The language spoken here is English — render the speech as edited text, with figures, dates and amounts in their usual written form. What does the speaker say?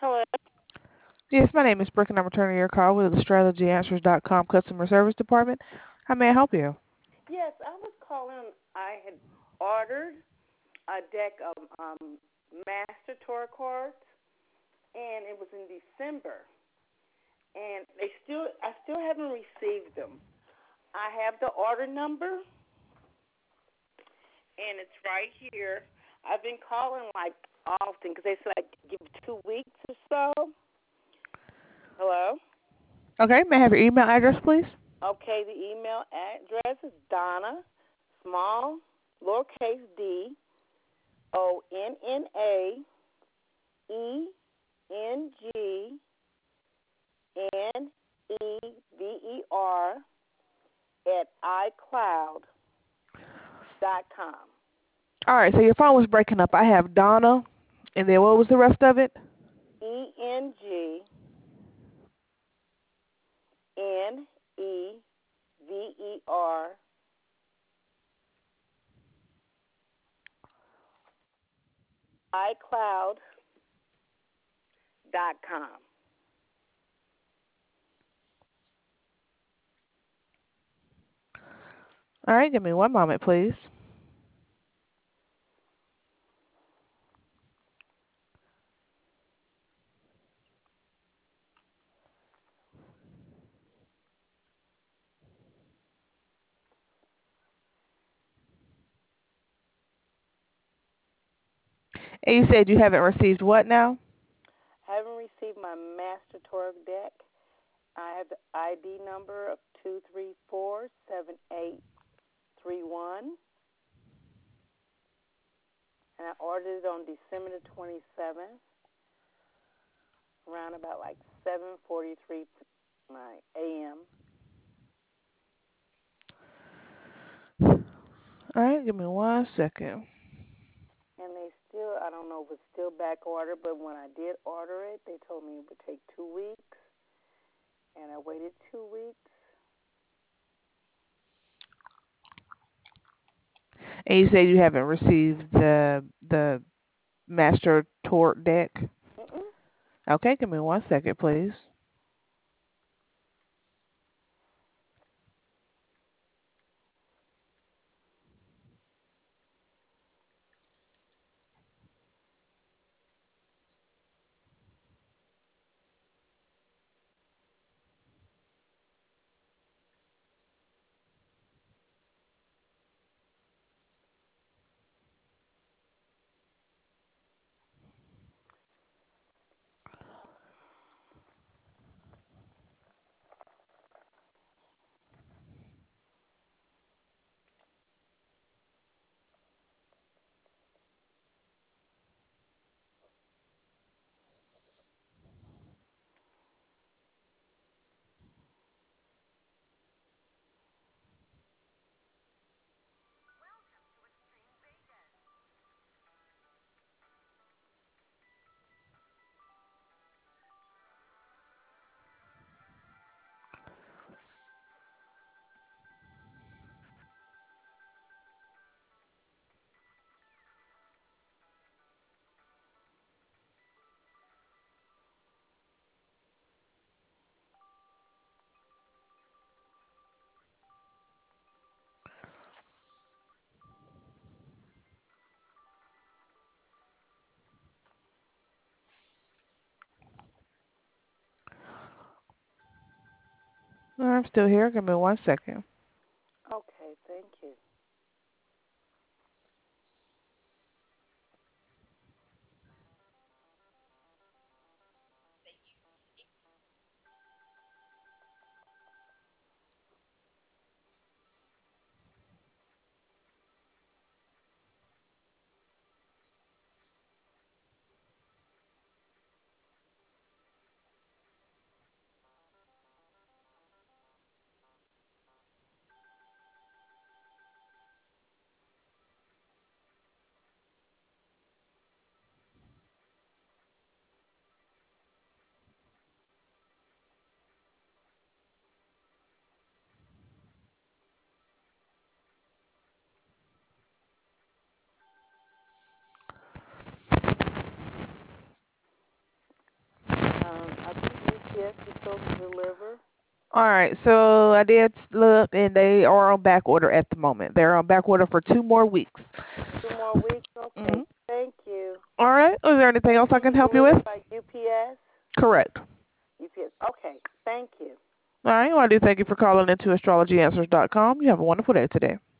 Hello. Yes, my name is Brooke, and I'm returning your call with the StrategyAnswers.com customer service department. How may I help you? Yes, I was calling. I had ordered a deck of Master Tour cards, and it was in December, and I still haven't received them. I have the order number, and it's right here. I've been calling like often because they said I give 2 weeks or so. Hello. Okay, may I have your email address, please? Okay, the email address is Donna, small, lowercase d, ONNAENGNEVER at iCloud.com. All right, so your phone was breaking up. I have Donna, and then what was the rest of it? ENGNEVER iCloud.com. All right, give me one moment, please. And you said you haven't received what now? Haven't received my Master Tour deck. I have the ID number of 2347831, and I ordered it on December the 27th, around about like 7:43 a.m. All right, give me one second. And they still, I don't know if it's still back order, but when I did order it, they told me it would take 2 weeks, and I waited 2 weeks. And you said you haven't received the Master Tort deck? Mm-mm. Okay, give me one second, please. I'm still here. Give me one second. Okay, thank you. UPS is supposed to deliver? All right, so I did look, and they are on back order at the moment. They're on back order for 2 more weeks. 2 more weeks? Okay. Mm-hmm. Thank you. All right. Is there anything else I can help you with? By UPS? Correct. UPS. Okay. Thank you. All right. Well, I do thank you for calling into astrologyanswers.com. You have a wonderful day today.